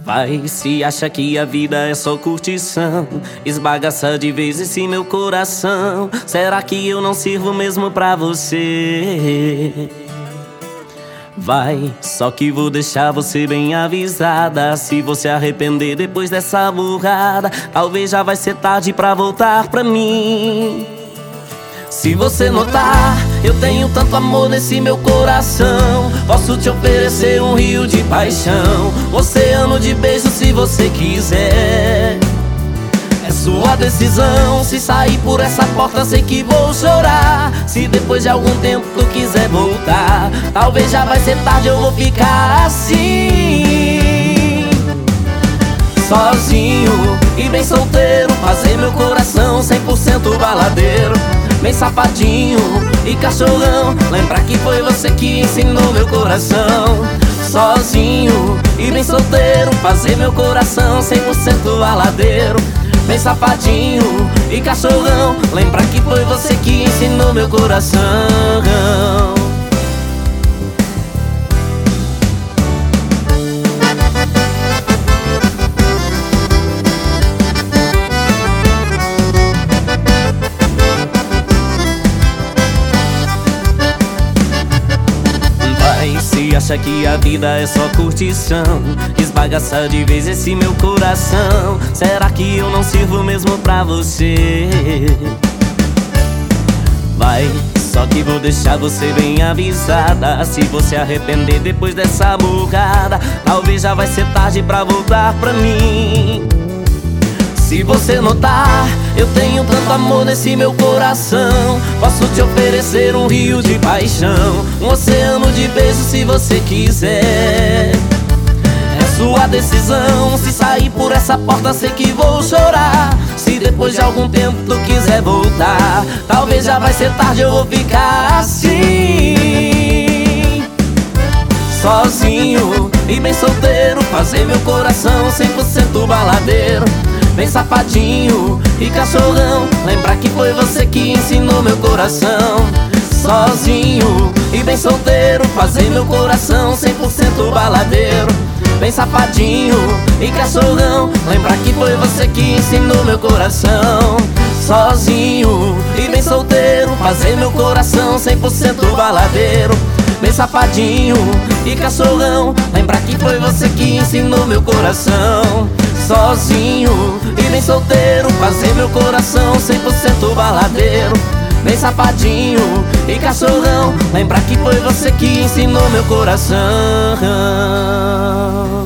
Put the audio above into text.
Vai, se acha que a vida é só curtição, esbagaça de vez esse meu coração. Será que eu não sirvo mesmo pra você? Vai, só que vou deixar você bem avisada. Se você arrepender depois dessa burrada, talvez já vai ser tarde pra voltar pra mim. Se você notar, eu tenho tanto amor nesse meu coração. Posso te oferecer um rio de paixão, um oceano de beijos se você quiser. É sua decisão, se sair por essa porta sei que vou chorar. Se depois de algum tempo tu quiser voltar, talvez já vai ser tarde, eu vou ficar assim, sozinho e bem solteiro, fazer meu coração 100% baladeiro. Bem safadinho e cachorrão, lembra que foi você que ensinou meu coração. Sozinho e bem solteiro, fazer meu coração 100% baladeiro. Bem safadinho e cachorrão, lembra que foi você que ensinou meu coração. Se acha que a vida é só curtição, esbagaça de vez esse meu coração. Será que eu não sirvo mesmo pra você? Vai, só que vou deixar você bem avisada. Se você arrepender depois dessa burrada, talvez já vai ser tarde pra voltar pra mim. Se você notar, eu tenho tanto amor nesse meu coração. Posso te oferecer um rio de paixão, um oceano de beijos se você quiser. É sua decisão, se sair por essa porta sei que vou chorar. Se depois de algum tempo tu quiser voltar, talvez já vai ser tarde, eu vou ficar assim, sozinho e bem solteiro, fazer meu coração 100% baladeiro. Bem safadinho e cachorrão, lembra que foi você que ensinou meu coração. Sozinho e bem solteiro, fazer meu coração 100% baladeiro. Bem safadinho e cachorrão, lembra que foi você que ensinou meu coração. Sozinho e bem solteiro, fazer meu coração 100% baladeiro. Bem safadinho e cachorrão, lembra que foi você que ensinou meu coração. Sozinho e bem solteiro, fazer meu coração 100% baladeiro. Bem safadinho e cachorrão, lembra que foi você que ensinou meu coração.